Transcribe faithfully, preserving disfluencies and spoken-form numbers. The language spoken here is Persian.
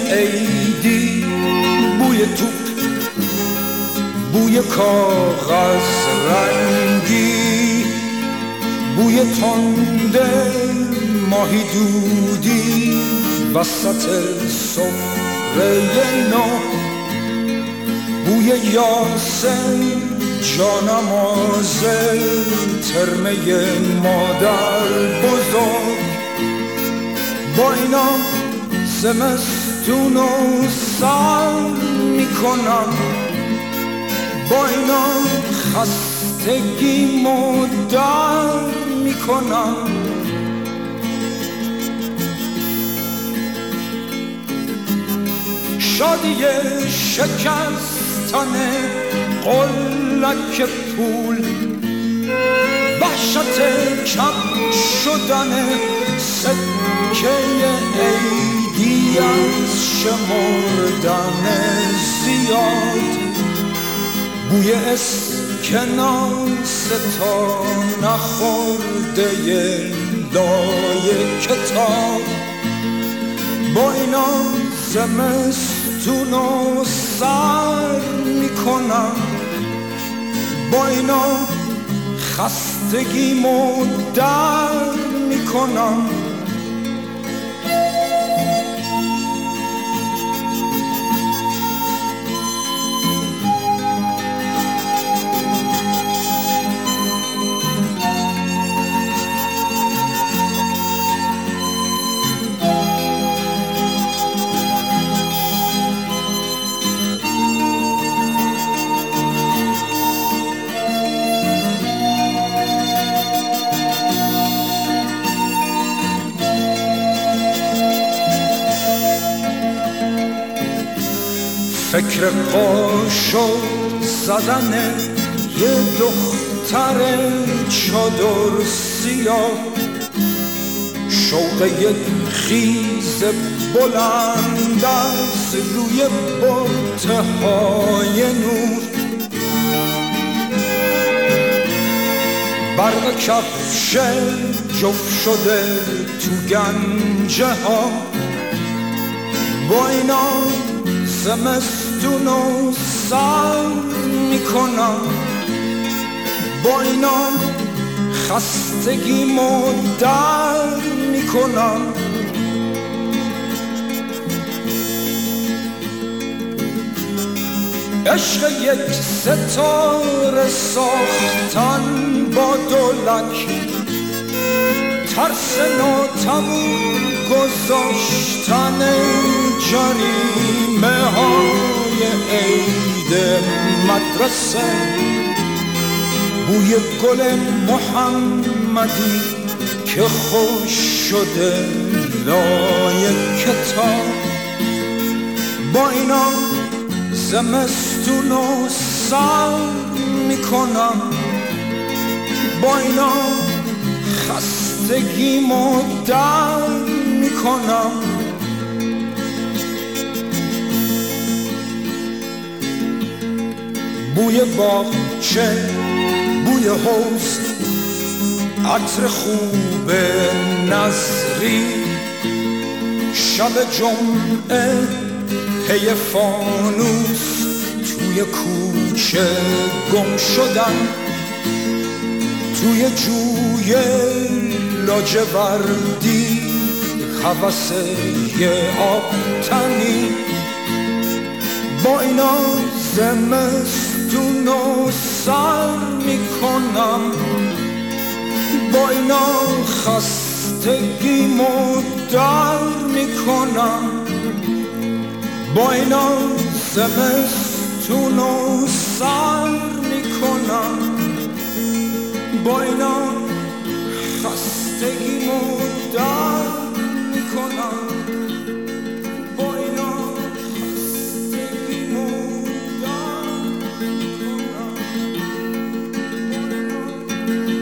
عیدی، بوی توپ، بوی کاغذ رنگی، بوی تنده ماهی دودی وسط سفره نو، بوی یاسر جانماز ترمه مادر بزرگ. با اینا زمستونو سر میکنم، با اینا خستگیمو در میکنم. شادی شکستن قلک پول، وحشت کم شدن سکه عیدی از شمردن زیاد، بوی اسکناس تا نخورده لای کتاب. با اینا زمستونو سر میکنم، با اینا خستگیمو در میکنم. فکر قاشق زدن یه دختر چادر سیاه، شوق یک خیز بلند از روی برته های نور، برق کفش جفت شده تو گنجه ها. با اینا زمستونو سر میکنم، با اینا خستگیمو در میکنم. عشق یک ستاره ساختن با دولک، ترس ناتموم گذاشتن جریمه های عید مدرسه، بوی گل محمدی که خوش شده لای کتاب. با اینا زمستونو سر میکنم، با اینا خستگیمو در میکنم. بوی باغچه، بوی حوض، عطر خوب نظری، شب جمعه پی فانوس توی کوچه گم شدن، توی جوی لاجوردی هوس یه آبتنی. با اینا زمستونو سر میکنم، با اینا خستگیمو در میکنم، با اینا زمستونو سر میکنم، با اینا خستگیمو در میکنم، با اینا خستگیمو در میکنم.